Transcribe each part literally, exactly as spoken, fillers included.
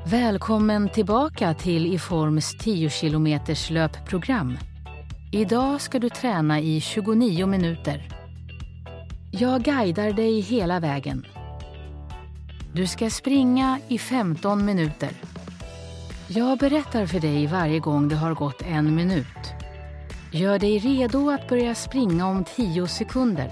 Välkommen tillbaka till Iforms tio kilometers löpprogram. Idag ska du träna i tjugonio minuter. Jag guidar dig hela vägen. Du ska springa i femton minuter. Jag berättar för dig varje gång det har gått en minut. Gör dig redo att börja springa om tio sekunder.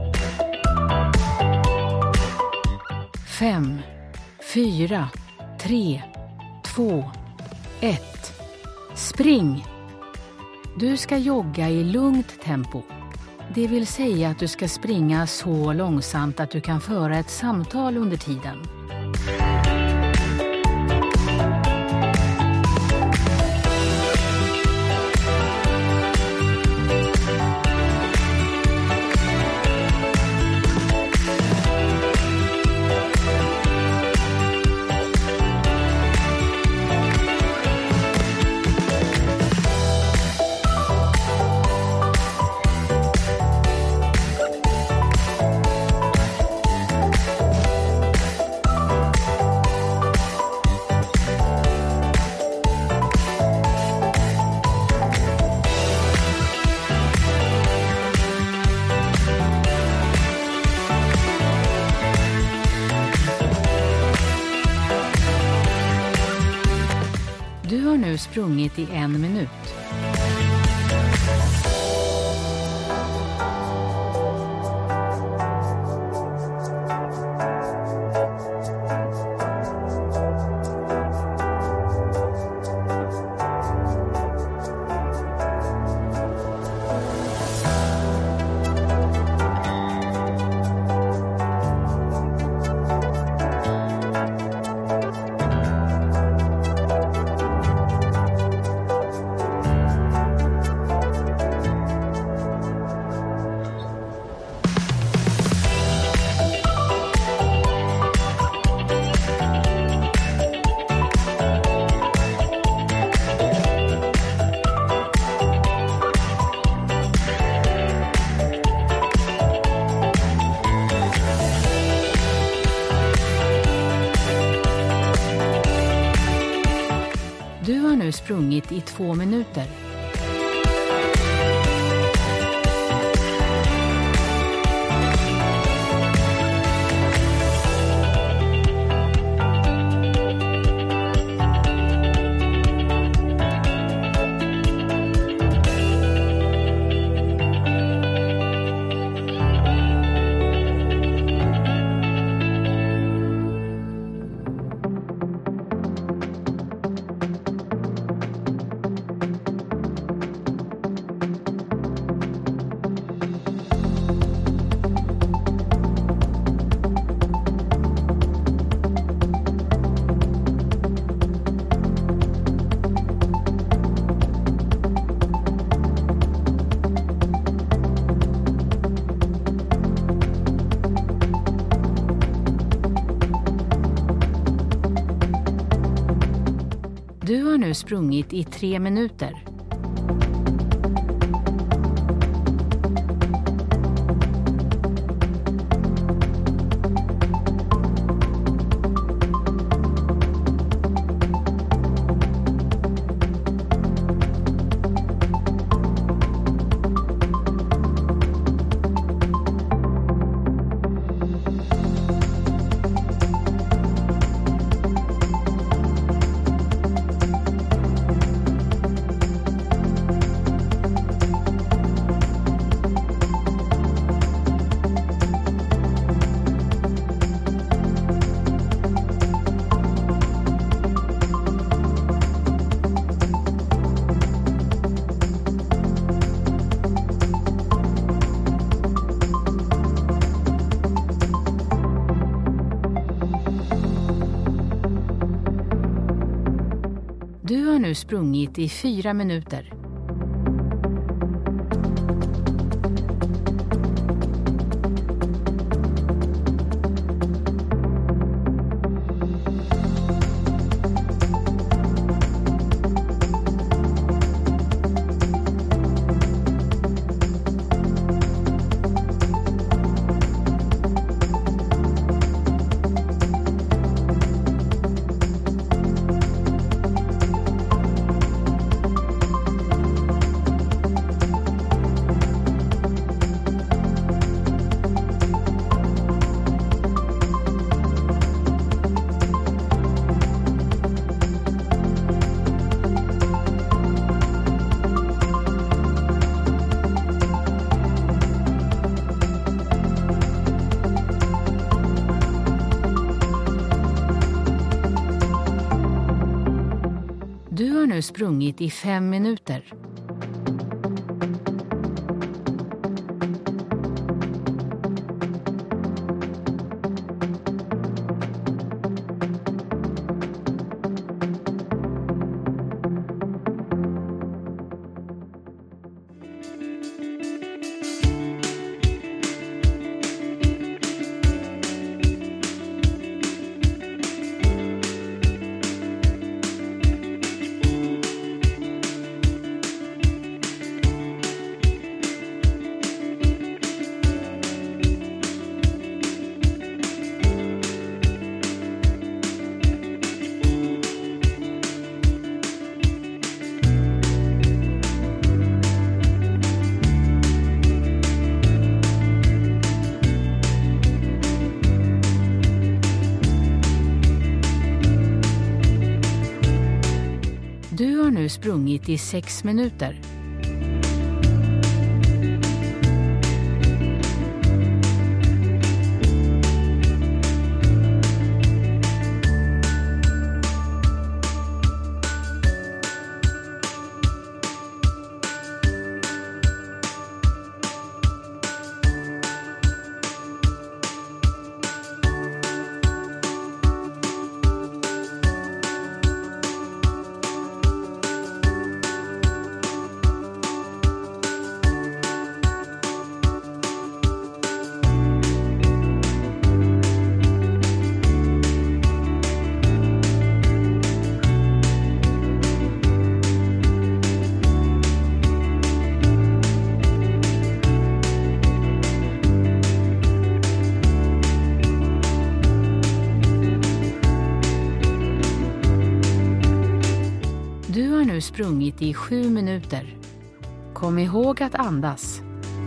Fem, fyra, tre, två, ett. Spring! Du ska jogga i lugnt tempo. Det vill säga att du ska springa så långsamt att du kan föra ett samtal under tiden. Du har nu sprungit i en minut. Du har nu sprungit i två minuter. Du har nu sprungit i tre minuter. Du har nu sprungit i fyra minuter. har nu sprungit i fem minuter. Du har nu sprungit i sex minuter. Du har nu sprungit i sju minuter. Kom ihåg att andas.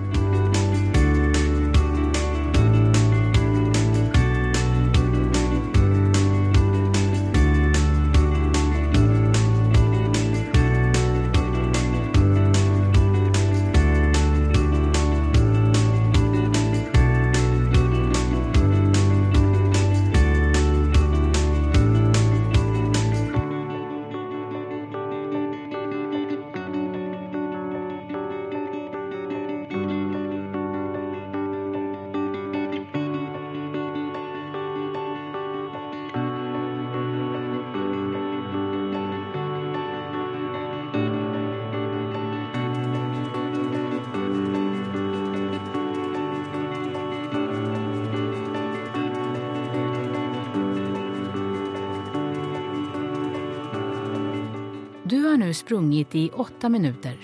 Du har nu sprungit i åtta minuter.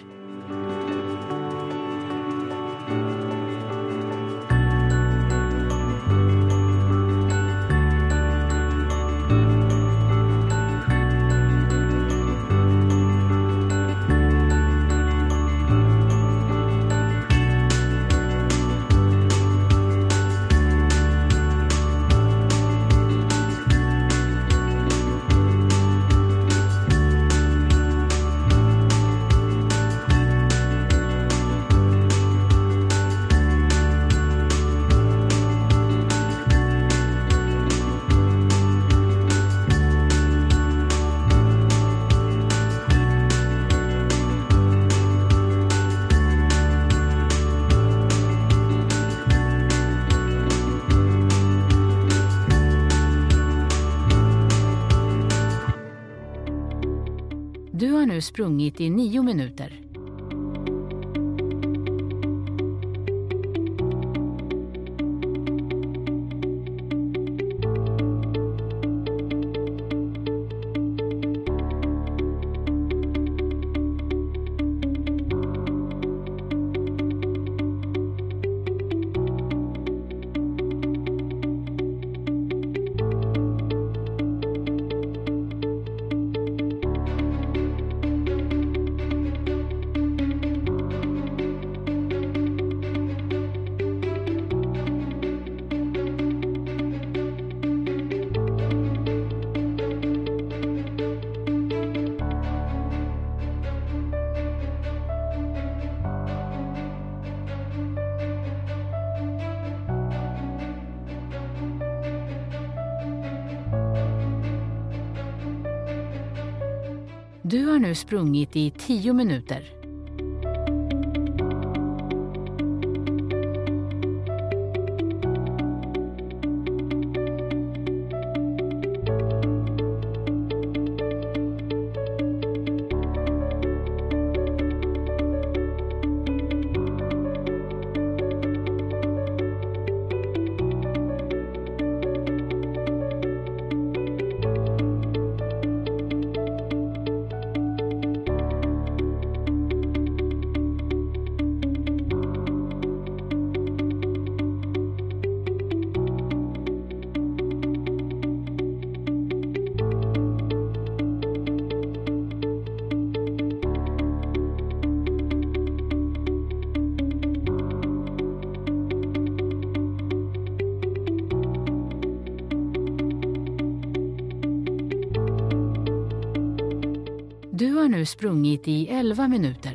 Du har nu sprungit i nio minuter. Du har nu sprungit i tio minuter. Du har nu sprungit i elva minuter.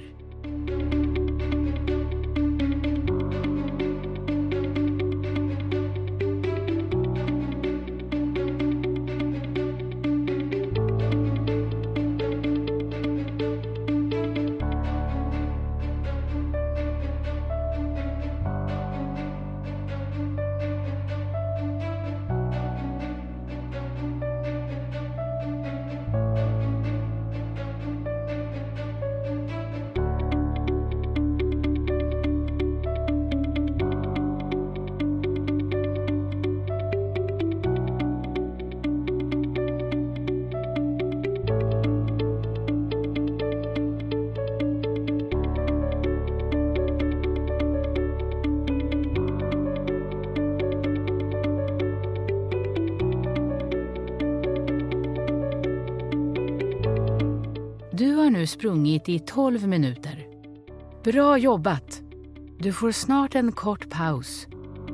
Du har nu sprungit i tolv minuter. Bra jobbat! Du får snart en kort paus.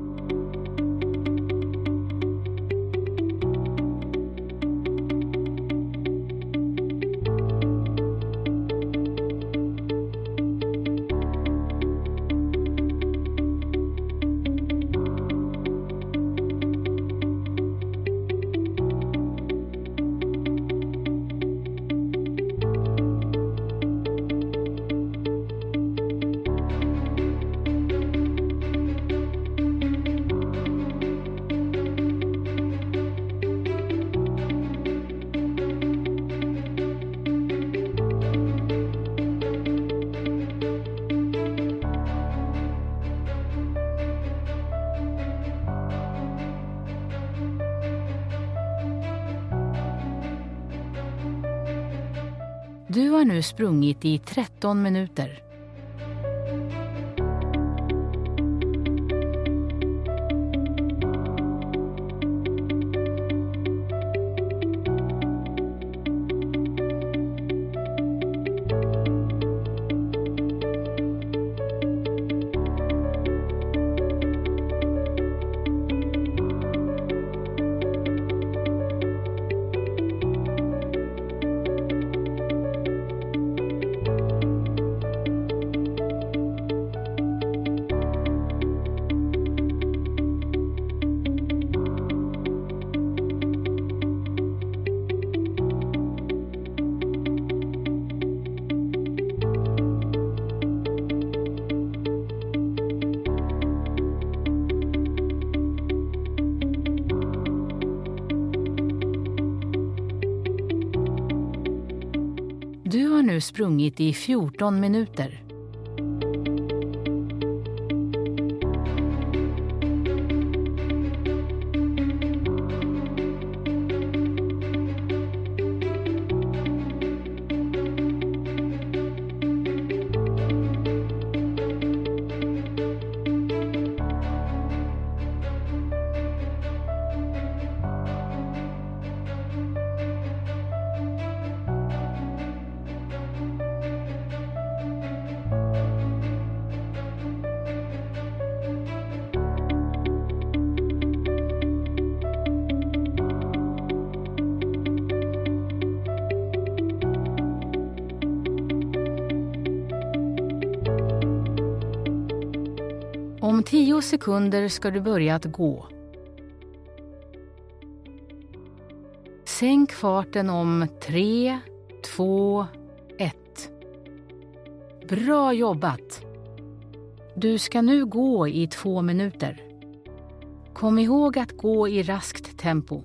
Du har nu sprungit i tretton minuter. Du har nu sprungit i fjorton minuter. Om tio sekunder ska du börja att gå. Sänk farten om tre, två, ett. Bra jobbat! Du ska nu gå i två minuter. Kom ihåg att gå i raskt tempo.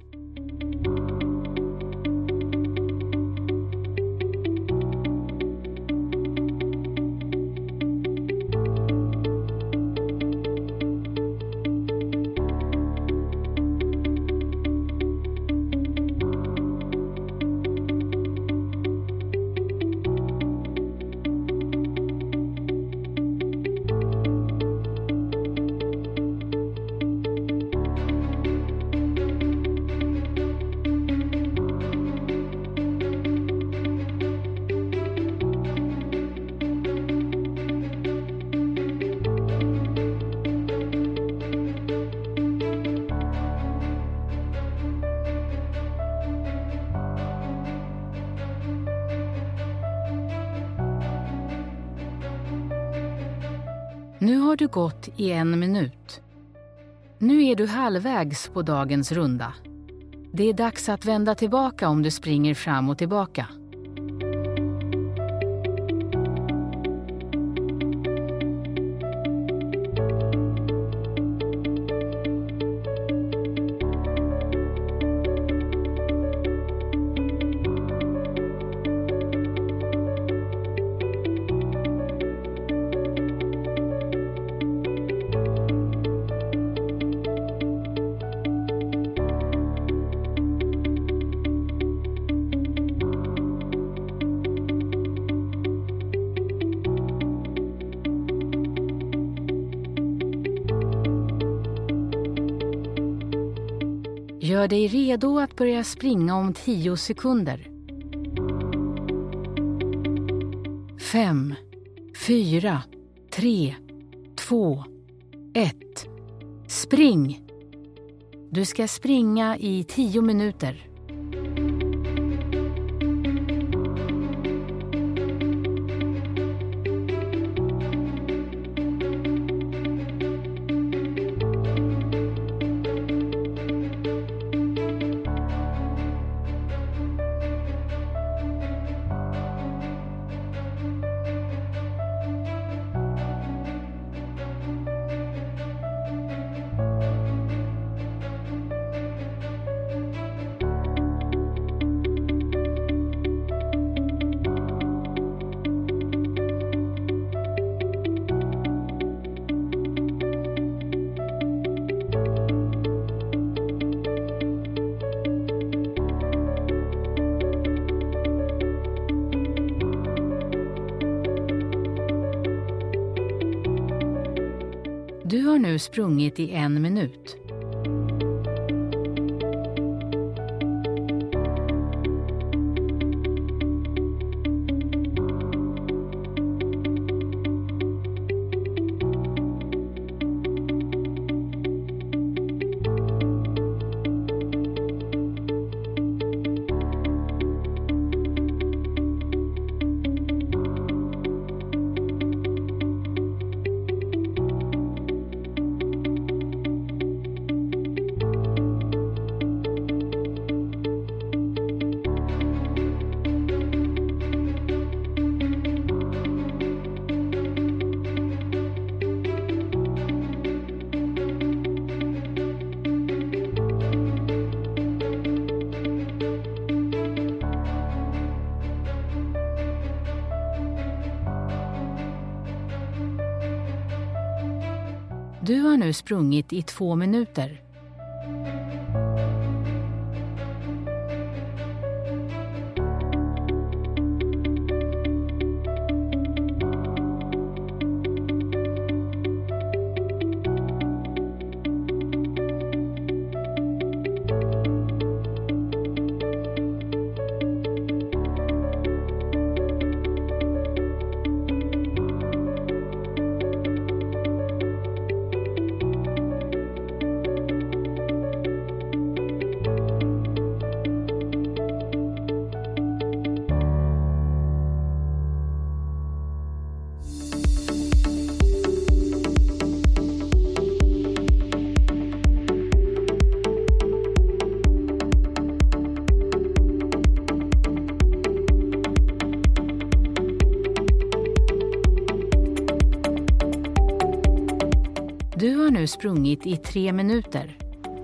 Nu har du gått i en minut. Nu är du halvvägs på dagens runda. Det är dags att vända tillbaka om du springer fram och tillbaka. Gör dig redo att börja springa om tio sekunder. Fem, fyra, tre, två, ett. Spring! Du ska springa i tio minuter. Du har nu sprungit i en minut. Du har nu sprungit i två minuter. nu sprungit i tre minuter.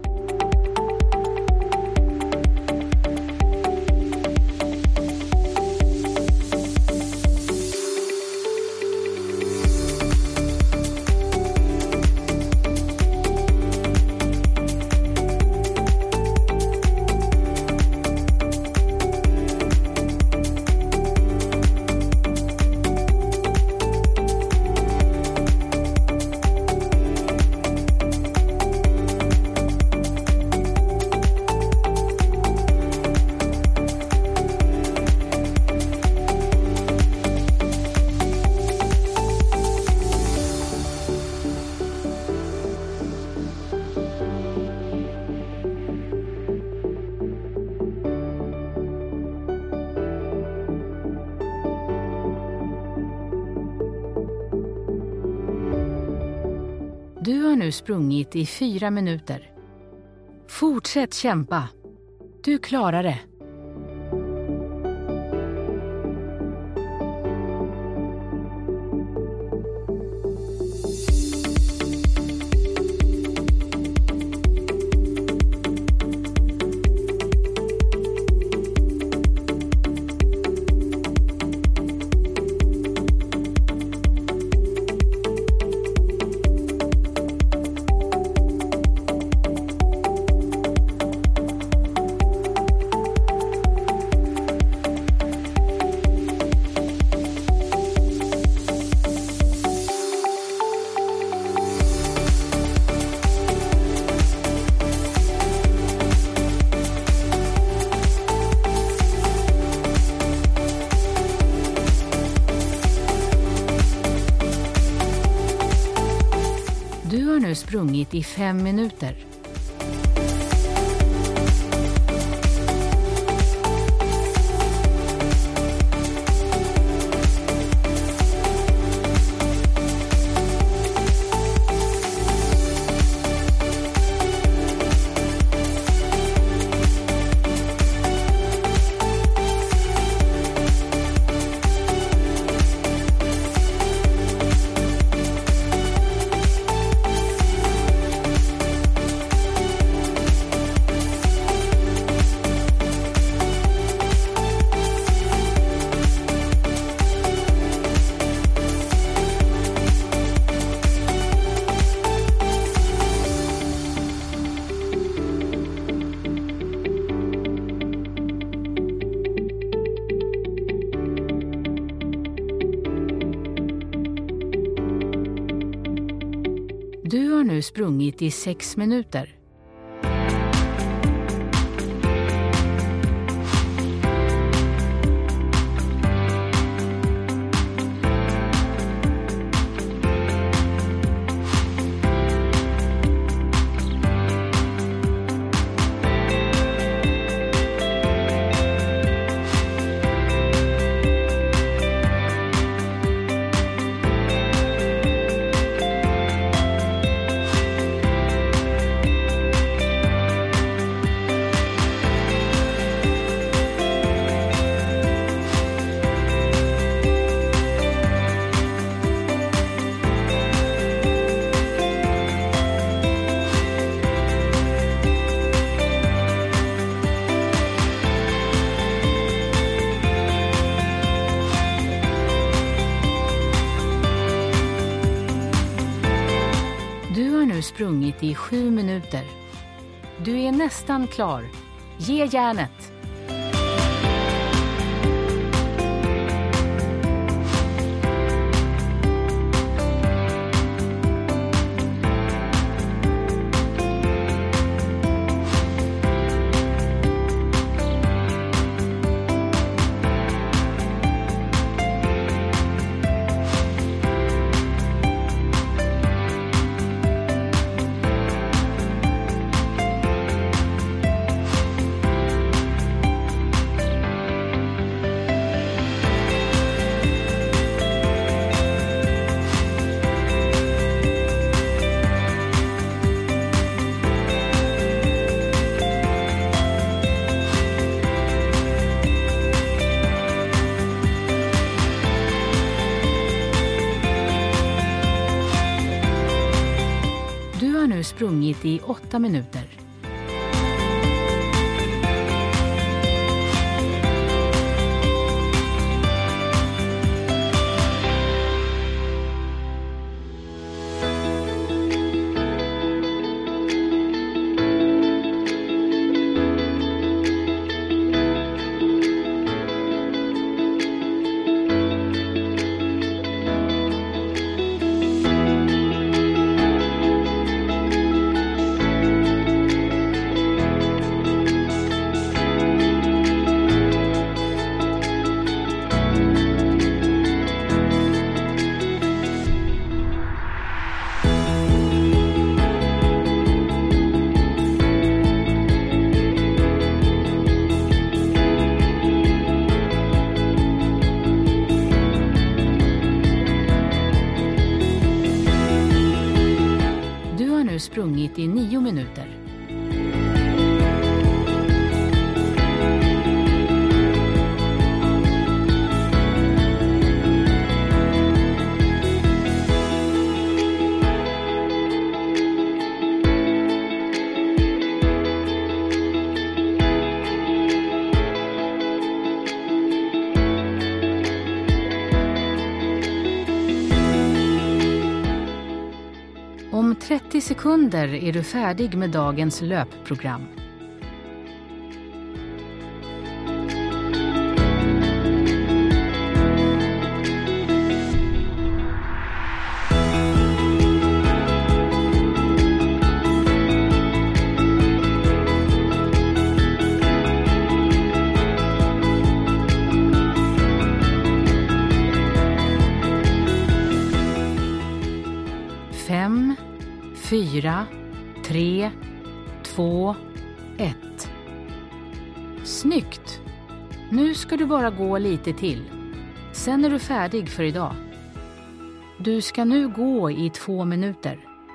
Du har nu sprungit i fyra minuter. Fortsätt kämpa. Du klarar det. Du har nu sprungit i fem minuter. Du har nu sprungit i sex minuter. Du har nu sprungit i sju minuter. Du är nästan klar. Ge järnet! nu sprungit i åtta minuter. Sprungit i nio minuter. Om trettio sekunder är du färdig med dagens löpprogram. Fem, fyra, tre, två, ett. Snyggt! Nu ska du bara gå lite till. Sen är du färdig för idag. Du ska nu gå i två minuter.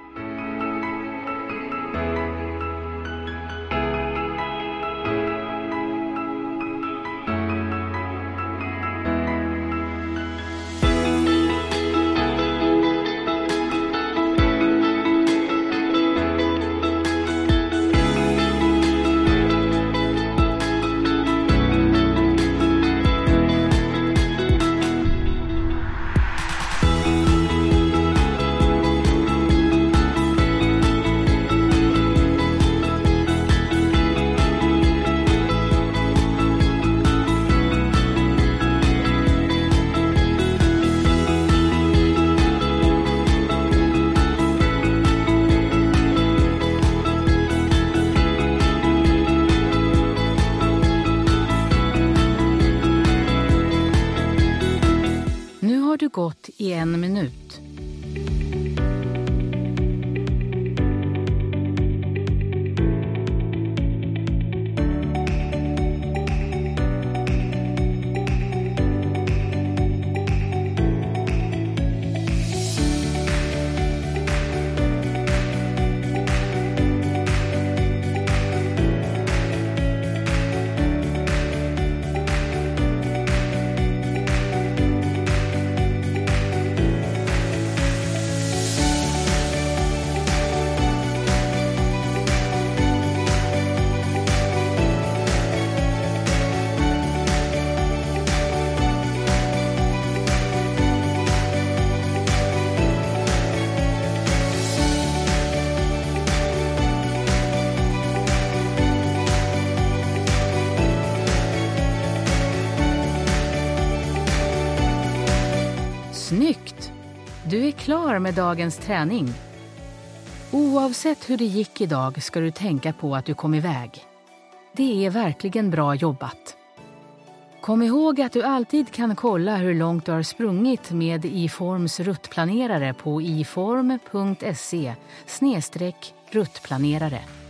Nu har du gått i en minut. Snyggt! Du är klar med dagens träning. Oavsett hur det gick idag ska du tänka på att du kom iväg. Det är verkligen bra jobbat. Kom ihåg att du alltid kan kolla hur långt du har sprungit med iForms ruttplanerare på iform punkt se slash ruttplanerare.